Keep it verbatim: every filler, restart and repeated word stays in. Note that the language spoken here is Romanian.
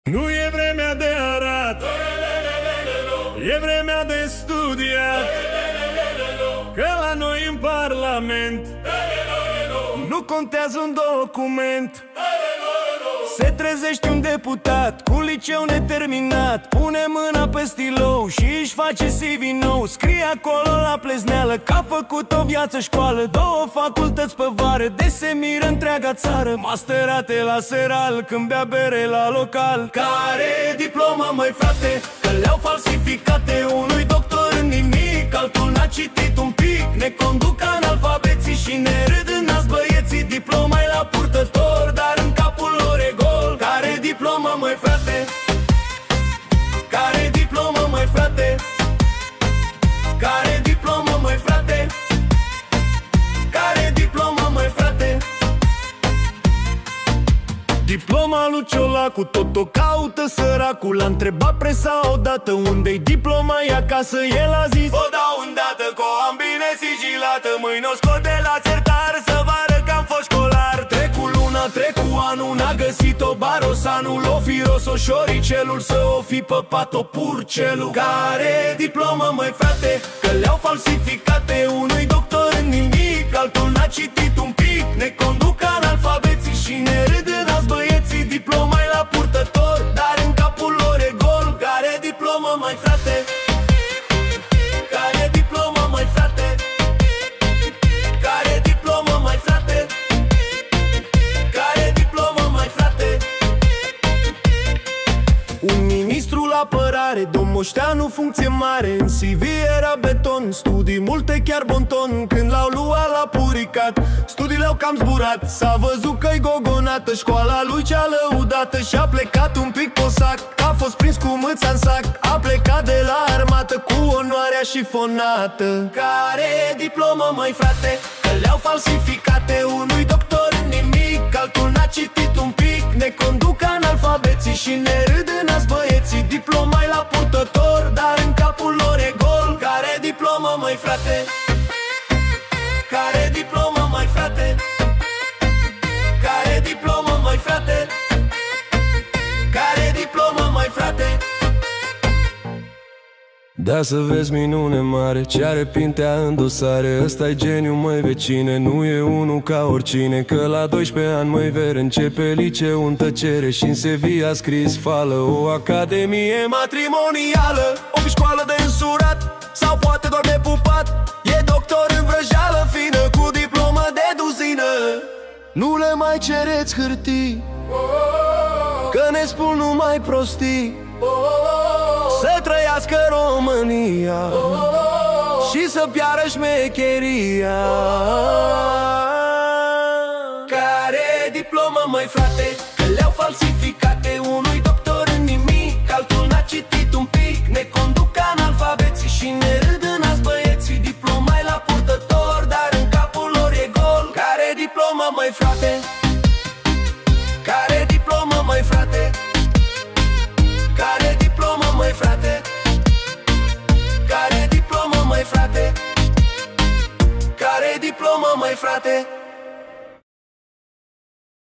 Nu e vremea de arat, e vremea de studiat, că la noi în Parlament nu contează un document. Se trezește un deputat cu liceu neterminat, pune mâna pe stilou și își face C V nou. Scrie acolo la plezneală că a făcut o viață școală, două facultăți pe vară, de se miră întreaga țară. Masterate la seral, când bea bere la local. Care diplomă, măi frate, că le-au falsificate. Unui doctor în nimic, altul n-a citit un pic. Ne conduc analfabeții și ne râd în nas băieții. Diploma-i la purtător, dar în capul lor e gol. Care diplomă, măi frate? Care diplomă, măi frate? Care diplomă, măi frate? Care diplomă, măi frate? Diploma lui Ciolacu, tot o caută săracul. L-a întrebat presa odată unde-i diploma, e acasă. El a zis: o dau îndată, că o am bine sigilată. Mâine o scot de la sertar, să vară că am fost școlar. Trecu luna, trecu anul, n-a găsit-o barosanul. O fi roso șoricelul, să o fi păpat-o purcelul. Care diplomă, măi frate, că le-au falsificate. Unui doctor în nimic, altul n-a citit un pic. Ne conduc analfabeții și ne râd în nas băieții. Diploma-i la purtător, dar în capul lor e gol. Care diplomă, măi frate? Care diplomă, măi frate? Care diplomă, măi frate? Care diplomă, măi frate? Un ministru la apărare, domn Moșteanu, funcție mare. În C V era beton, studii multe, chiar bonton. Când l-au luat la puricat, studiile au cam zburat. S-a văzut că-i gogonată, școala lui cea lăudată. Și-a plecat un pic posac, a fost prins cu mâța în sac. A plecat de la armată cu onoarea șifonată. Care diplomă, măi frate, că le-au falsificate. Unui doctor în nimic, altul n-a citit un pic. Ne conduc analfabeții și ne râd în nas băieții. Diploma-i la purtător, dar în capul lor e gol. Care diplomă, măi frate? Care diplomă, măi frate? Care diplomă, măi frate? Care diplomă, măi frate? Da, să vezi minune mare, ce are Pintea în dosare. Ăsta-i geniu, măi vecine, nu e unul ca oricine. Că la doisprezece ani, măi ver, începe liceu în tăcere. Și-n C V a scris fală, o academie matrimonială. O fi școală de însurat, sau poate doar de pupat. E doctor în vrăjeală fină, cu diplomă de duzină. Nu le mai cereți hârtii, că ne spun numai prostii. Să trăiască România și să piară șmecheria. Care diplomă, măi frate, că le-au falsificate. Unui doctor în nimic, altul n-a citit un pic. Ne conduc analfabeții și ne râd în nas băieții. Diploma-i la purtător, dar în capul lor e gol. Care diplomă, măi frate? Care diplomă, măi frate? Care diplomă, măi frate? Care diplomă, măi frate? Care diplomă, măi frate?